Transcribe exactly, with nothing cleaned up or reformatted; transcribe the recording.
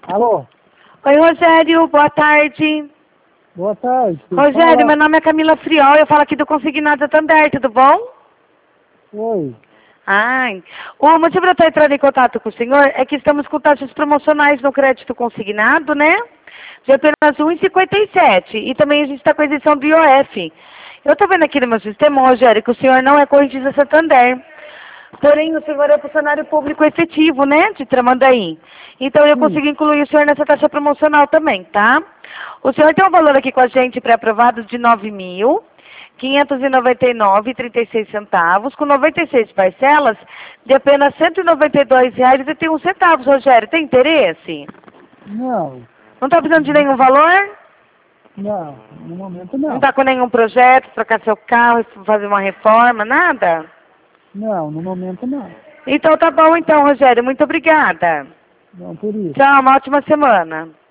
Alô? Oi, Rogério, boa tarde. Boa tarde. Rogério, Fala. meu nome é Camila Friol, eu falo aqui do Consignado Santander, tudo bom? Oi. Ai, o motivo de eu estar entrando em contato com o senhor é que estamos com taxas promocionais no crédito consignado, né? De apenas um vírgula cinquenta e sete. E também a gente está com a isenção do I O F. Eu estou vendo aqui no meu sistema, Rogério, que o senhor não é correntista Santander. Porém, o senhor é funcionário público efetivo, né, de Tramandaí. Então, eu Sim. consigo incluir o senhor nessa taxa promocional também, tá? O senhor tem um valor aqui com a gente pré-aprovado de nove mil quinhentos e noventa e nove reais e trinta e seis centavos, com noventa e seis parcelas de apenas cento e noventa e dois reais e trinta e um centavos, Rogério. Tem interesse? Não. Não está precisando de nenhum valor? Não. No momento Não não. está com nenhum projeto, trocar seu carro, fazer uma reforma, nada? Não, no momento não. Então tá bom então, Rogério. Muito obrigada. Não por isso. Tchau, uma ótima semana.